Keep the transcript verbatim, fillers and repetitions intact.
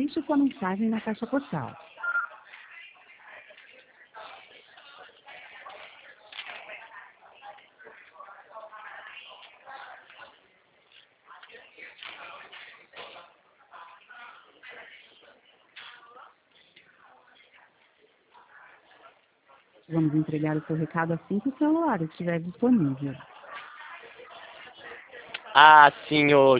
deixe sua mensagem na caixa postal. Vamos entregar o seu recado assim que o celular estiver disponível. Ah, senhor.